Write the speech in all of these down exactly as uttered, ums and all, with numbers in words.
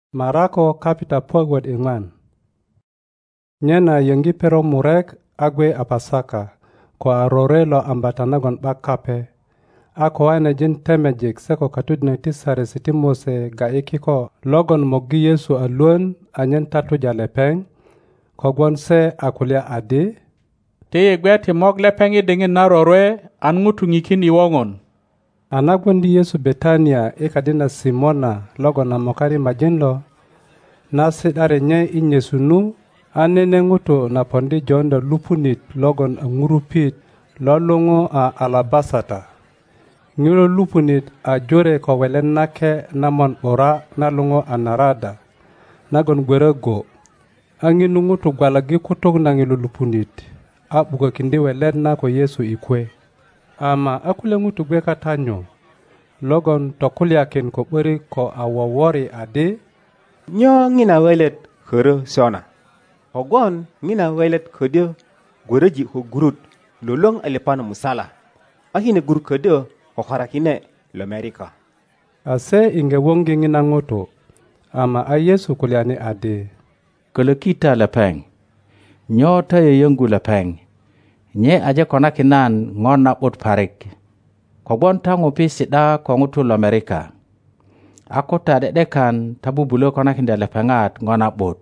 Marako kapita pogwet ing'wan. Nyena yengi pero murek agwe apasaka ko arore lo ambata-nagon bakape. Ako ane jin temejik seko katudne tisare siti Mose ga ikiko logon mogi Yesu alun anyen tatu jalepeng kogwon se akulia adi. Te yegwe ti mog lepengi dingin narore an ngutu ngikin iwongon. Anagwendi Yesu Betania ikadina Simona logon na mokari majinlo na sidare nye inyesunu anene ngutu na pondi jondo lupunit logon ngurupit lolungo a alabasata. Ngilo lupunit a jore ko welen nake namon ora nalungo a narada nagon gwerego. Anginu ngutu gwalagi kutuk na ngilo lupunit a buka kindi welen na ko Yesu ikwe. Ama akule ngutu gwe katanyo logon tokuliakin ko beri ko awawori ade nyo ngina welet khere sona ogon ngina welet khode goreji ho gurut lolong alepana musala ahine gur khode ho kharakine l'Amerika ase inge wongi ngina ngoto ama a Yesu kuliani ade kele kita lepeng nyo ta yengu lepeng nye aje kona kinan ngona bot parik kogbon tango pi sida ko ngutu l'Amerika akota de dekan tabu bulo kona kinda lepengat ngona bot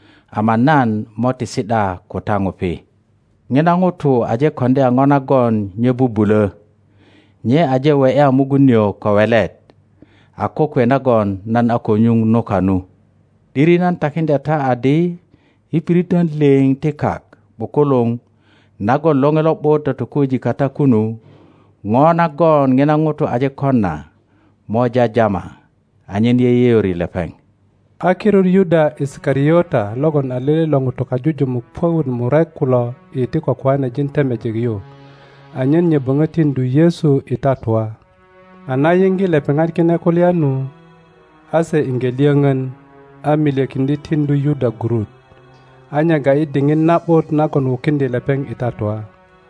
amanan moti sida ko tango pi ngena ngutu aje konde ngona gon nyebu bulo nye aje we ya mugunyo ko welet akokwe nagon nan akonyung nokanu diri nan takinda ta adi ipiritan leng tekak bokolong nagon longelo bota to kuji kata kunu ngona gon ngena ngutu aje konna moja jama anyen ye yori lepeng akirur Yuda Iskariota logon alele longu to kajuju mukpawun murekulo iti kwa kwane jinteme jigyo anyen nye bungatin du Yesu itatwa anayengi lepengat kine kulianu ase ingeliangan amile kindi tindu Yuda gurut anya ga idingin napot nakon wukindi lepeng itatwa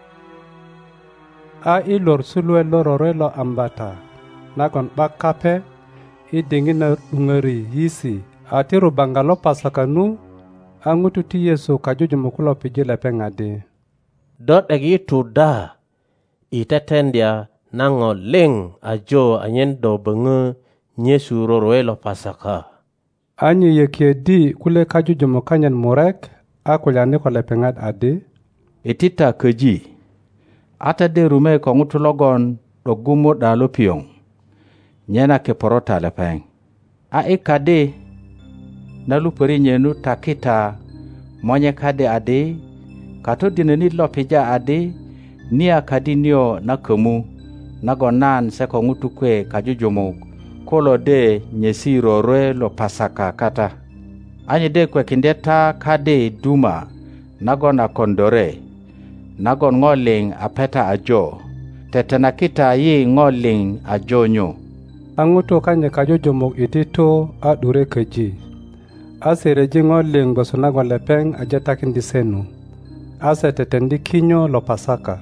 a ilor sulwe lororelo ambata nakon bakape idingin na ungari yisi atiru bangalo pasakanu angutu ti Yesu kajuju mukulo piji lepeng ade dot egi tu da itetendia nango ling ajo anyen do bengu Yesu rorelo pasaka anyi yekie di kule kajuju mukanyan murek akulyane ko lepengat ade etita keji ata de rume ko ngutu logon do gumo da lopiong nyena ke porota lepeng a ikade na lupori nyenu takita monye kade ade kato dineni lopija ade ni akadi nio na kemu nagonan se ko ngutu kwe kajujumu kolo de nyesi rore lo pasaka kata anye de kwe kindeta kade duma nagona kondore nagon ngoling apeta ajo tetena kita yi ngoling ajonyo anguto kanye kajujumu itito adure keji asere jingoling bosonagon lepeng ajetakin disenu ase tetendi kinyo lo pasaka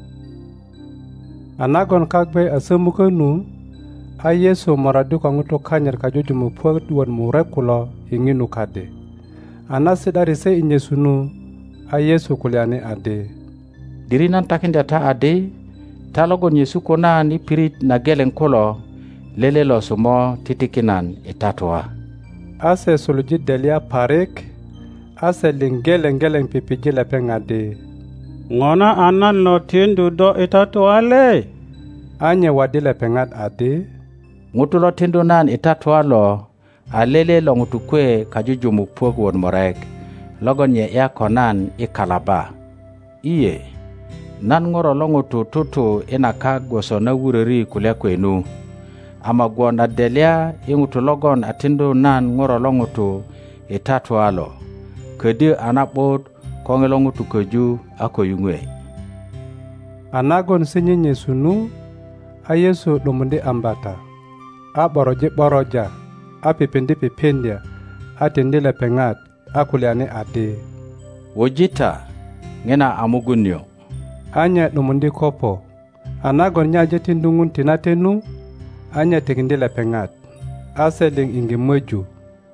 anagon kakbe asemukanu a Yesu maradu kwa nguto kanyer kajujumu pwedwan murekulo inginu kade anasidari se inyesunu a Yesu kuliani ade diri nan takinda ta ade talogon Yesu kona ni pirit na gelen kolo lele lo sumo titikinan itatwa ase suluji delia parik ase lingelen gelen pipiji lepeng ade ngona anan no tindu do itatwa le anye wadi lepengat ade ngutu lo tindu nan itatwa lo alele lo ngutu kwe kajujumu pwogwon morek logon ye ya konan ikalaba iye nan ngoro lo ngutu tutu inaka gwoso na wureri kule kwenu ama gwona delia ingutu logon atindu nan ngoro lo ngutu itatwa lo kedi anapot kongelo ngutu keju ako yungwe anagon sinyenye sunu a Yesu dumundi ambata a boroje boroja a pipendi pipendia a tendile pengat a kuliane ade wojita ngena amugunyo anya dumundi kopo anagon nyaje tindungun tinatenu anya tekindile pengat a seling inge meju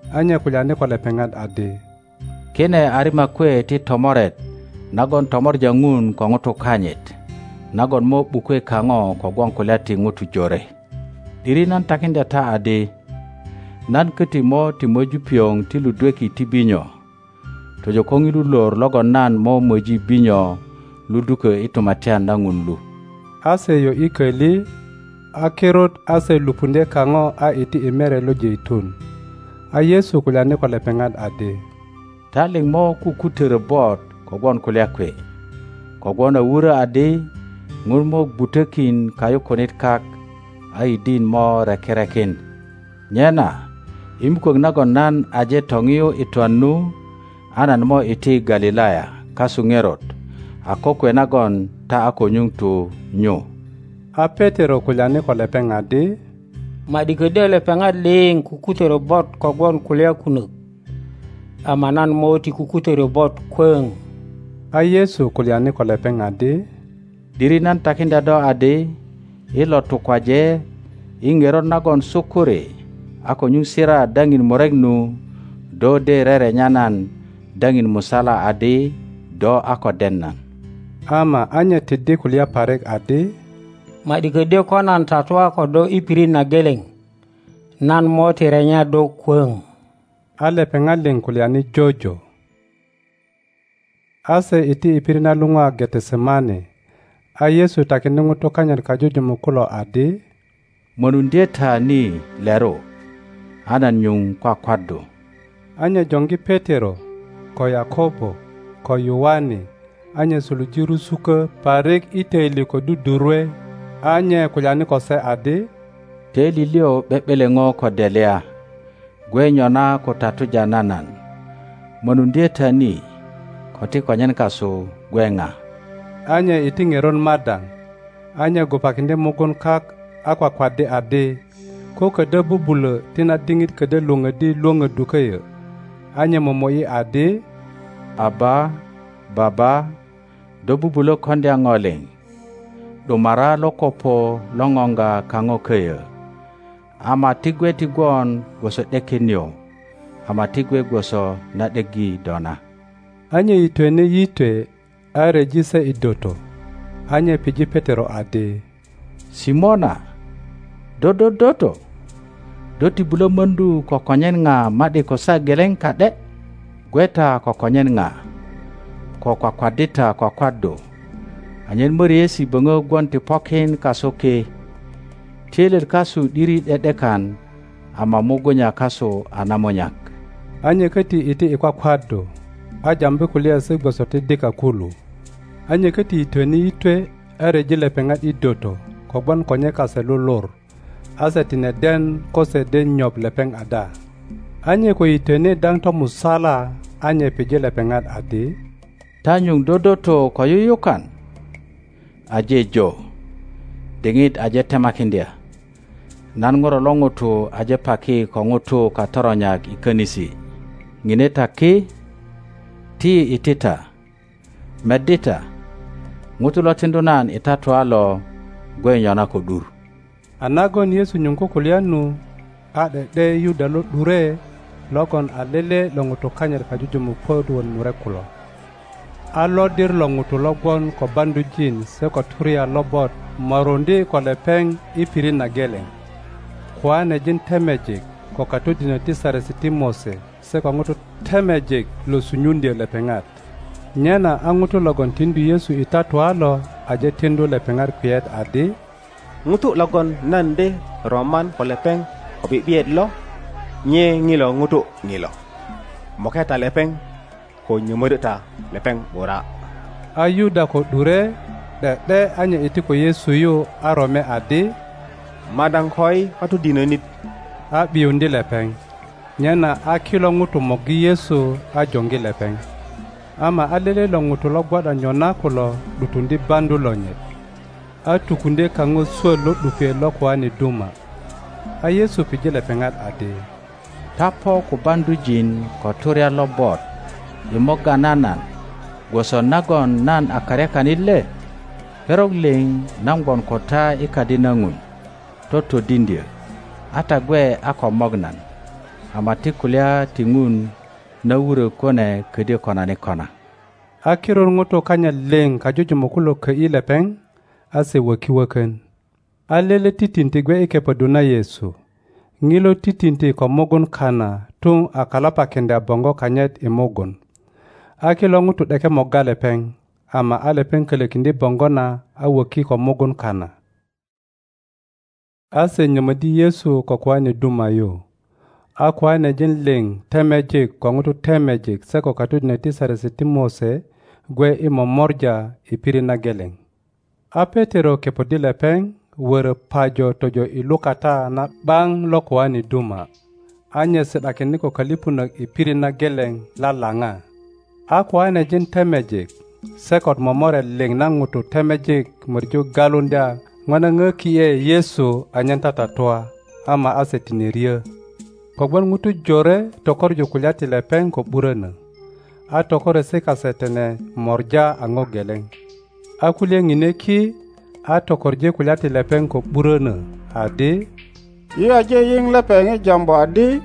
Anye kulyani ko lepeŋat adi, kine arimakwe ti tomoret nagon tomorja ŋun ko ŋutu kanyit nagon mo 'bukwe kaŋo kogwon kulya ti ŋutu jore. 'Diri nan takindya ta adi, nan köti mo ti möju piyoŋ ti ludweki ti binyo, tojo ko ŋilu lor logon nan mo möji binyo ludukö i tumatyan na ŋun lu. Ase yo i köli, a kirut ase lupundye kaŋo a iti i mere lo jeitun. A Yesu kulyani ko lepeŋat adi, ta liŋ mo kukutörö bot kogwon kulya kwe, kogwon a wurö adi ŋun mo gbutökin kayukunit kak a idin mo rekirekin. Nyena i mukök nagon nan aje toŋiyu i twan nu, a nan mo iti Galilaya kasu ŋerot, a kokwe nagon ta a ko nyuŋ tu nyu. A Petero kulyani ko lepeŋ adi, ma'di ködyö lepeŋat liŋ kukutörö bot kogwon kulya kunök, ama nan mo ti kukutörö bot kwöŋ. A Yesu kulyani ko lepeŋ adi, 'Diri nan takindya do adi, i lo tukwaje i ŋerot nagon sukuri a ko nyuŋ sira daŋin murek nu, do de rerenya nan daŋin musala adi do a ko den nan. Ama anye tiddi kulya parik adi, ma'di ködyö ko nan tatuwa ko do i pirit na geleŋ, nan mo ti renya do kwöŋ. A lepeŋat liŋ kulyani jojo. Ase iti i pirit na luŋu a Getesemane, a Yesu takindi ŋutu kanyit kajujumuk kulo adi, Mönuŋdye ta ni leru, a nan nyuŋ kwakwaddu. Anye joŋgi Petero ko Yakobo ko Yohane, anye suluji rusukö parik i töili ko dudurwe, anye kulyani ko se adi, Töili liyo 'be'beleŋo ko delya, gwe nyona ko tatuja nanan. Mönuŋdye ta ni ko ti konyen kasu gwe ŋa. Anye iti ŋerot madaŋ, anye gupakindi mugun kak a kwakwaddi adi, ko ködö bubulö ti na diŋit ködö luŋödi luŋödu köyö. Anye momo'i adi, Aba, Baba, do bubulö kondya ŋo liŋ, 'dumara lo kopo lo ŋoŋga kaŋo köyö, ama ti gwe ti gwon gwoso 'dekin yu, ama ti gwe gwoso na 'deggi dona. Anye yitwene yitwe a reji se i doto. Anye piji Petero adi, Simona, do do doto, do ti bulö möndu ko konyen ŋa ma'di ko sa geleŋ ka'de? Gweta ko konyen ŋa, ko kwakwaddita kwakwaddu, anyen möriyesi böŋö gwon ti pokin kasu ki. Tiyölöt kasu 'diri 'de'dekan, ama mugunya kasu a namunyak. Anye köti iti i kwakwaddu, a jambi kulyesi gwoso ti dika kulu. Anye köti yitweni yitwe a reji lepeŋat i doto kogwon konye kase lulur, a se tine den ko se den nyop lepeŋ ada. Anye ko yitweni daŋ to musala, anye piji lepeŋat adi, Ta nyuŋ dodoto ko yuyukan? Aje jo, diŋit aje temakindya. Nan ŋuro lo ŋutu aje paki ko ŋutu katoronyak i könisi. Ŋine ta ki, ti itita, meddita, ŋutu lo tindu nan i tatuwa lo gwe nyona ko 'dur. A nagon Yesu nyuŋ kukulya nu, a 'de'de Yuda lo 'dure logon a lele lo ŋutu kanyit kajujumuk puöt won murek kulo. A lodir lo ŋutu lo gwon ko bandujin se ko turya lobot morundi ko lepeŋ i pirit na geleŋ. Kuanejin temejik ko katodinök ti Saresi ti Mose se ko ŋutu temejik lo sunyundyö lepeŋat. Nyena a ŋutu logon tindu Yesu i tatuwa lo aje tindu lepeŋat kwiyet adi, ŋutu logon nan de roman ko lepeŋ ko bi'biyet lo, nye ŋilo ŋutu ŋilo, moketa lepeŋ ko nyömöröta lepeŋ 'bura. A Yuda ko 'dure 'de'de anye iti ko Yesu yu a rome adi, madaŋ koi katodinönit. A 'biyundi lepeŋ. Nyena a kilo ŋutu mogi Yesu a joŋgi lepeŋ. Ama a lele lo ŋutu lo gwo'da nyona kulo 'dutundi bandu lonyit. A tukundi kaŋo swöt lo 'dupiet lo kuani duma. A Yesu piji lepeŋat adi, Ta po ku bandujin ko turya lobot i mogga nanan, gwoso nagon nan a karyakanit le? Perok liŋ nan gwon ko ta i kadi na ŋun, to todindyö, a ta gwe a ko mok nan. ama ti kulya ti ngun na wuro kone kede kona ni kona. Akiror nguto kanya leng kajujumo kulo ke ile peng ase waki waken. Alele titinti gwe ike paduna Yesu. Ngilo titinti ko mogon kana tung akalapa kende abongo kanyet imogon. Akilo nguto deke mogale peng ama ale peng kele kindi bongona awaki ko mogon kana. Ase nyamadi Yesu ko kwani duma yo. Akwane jin leng temejik ko nguto temejik seko katut neti saresiti Mose gwe imo morja ipirina geleng. A Petero kepodile peng were pajo tojo ilukata na bang lokwani duma. Anye sedakini ko kalipuna ipirina geleng lalanga. Akwane jin temejik sekot momore leng na ngutu temejik murju galunda ngwana ngekie Yesu anyanta tatwa ama asetiniria. Kogwan ngutu jore tokor jukulyati lepeng ko burana. A tokore seka setene morja ango geleng. A kulye ngine ki a tokor je kulyati lepeng ko burana adi. Iya je ying lepeng e jambo adi.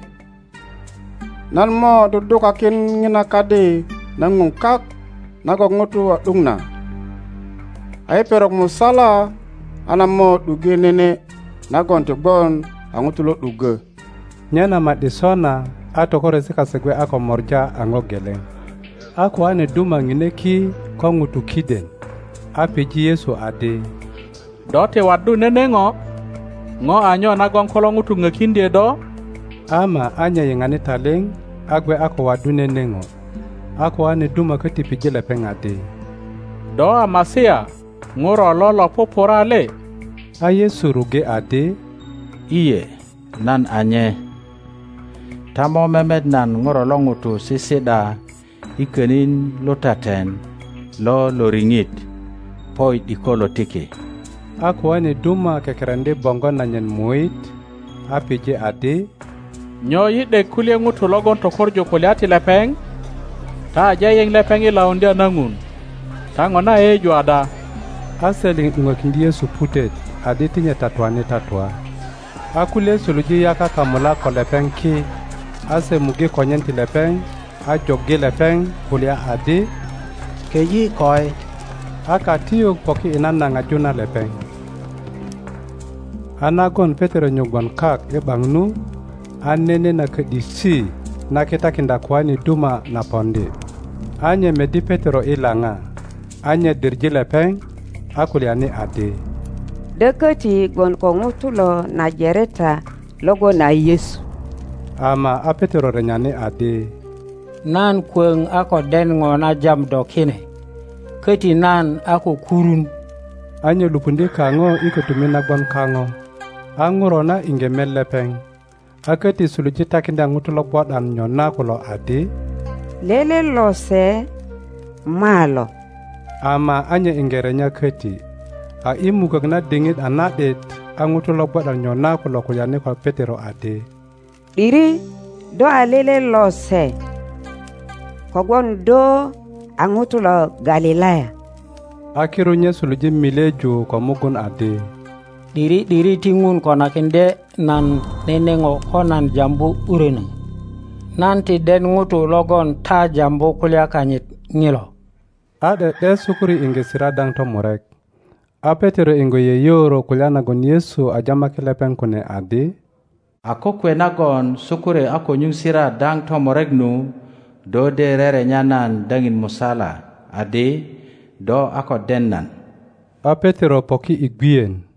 Nan mo duduka kin ngina kadi nangung kak nago ngutu wa dungna. Ay perok musala ana mo duge nene nagon tibon angutulo duge. Nyana madisona atokore sika segwe ako morja ango geleng. Ako ane duma ngine ki ko ngutu kiden. Apiji Yesu ade. Dote wadu nene ngo. Ngo anyo nagon kolo ngutu ngekinde do. Ama anya yengani taleng agwe ako wadu nene ngo. Ako ane duma kati pijile pengade. Do amasia ngoro lolo popora le. A Yesu ruge ade. Iye nan anye. Tamo memed nan ngoro longutu sisida ikenin lotaten lo loringit poi dikolo tiki. Ako ane duma kekerande bongo nanyen muit apije ade. Nyo yide kulie ngutu logon tokorjo kuliati lepeng. Ta jayeng lepeng ila ondia nangun. Ta ngona ejo ada. Aseling ngokindi Yesu putet ade tinye tatwane tatwa. Akule suluji yaka kamula ko lepeng ki. Ase mugi konyenti lepeng, a jogge lepeng kulia adi. Keji koi. Aka tiyo poki inana ngajuna lepeng. Anagon Petero nyugon kak e bangnu. Anene na kedisi na kita kinda kwani duma na ponde. Anye medi Petero ilanga. Anye dirji lepeng, akulia ni adi. Dekati gon kongutulo na jereta logo na Yesu. Ama a Petero renyane ade. Nan kweng ako den ngona jam dokine. Keti nan ako kurun. Anye lupundi kango ikotumina bon kango. Angurona inge melepeng. Akati suluji takinda ngutulo bodan nyona kulo ade. Lele lo se malo. Ama anye ingerenya keti. A imu kagna dingit anadet angutulo bodan nyona kulo kuyane kwa Petero ade. Diri do alele lo se. Kogwan do angutulo Galilaya. Akirunya suluji mileju kwa mugun ade. Diri diri tingun kona kende nan nenengo konan jambu urena. Nanti den ngutu logon ta jambu kulia kanyit ngilo. Ade de sukuri inge siradang to morek. A Petero ingo ye yoro kulia nagon Yesu ajama kilepeng kune ade. Ako kwenagon sukure ako nyusira dang tomoregnu do de rere nyanan dangin musala ade do ako dennan. A Petero poki igwien.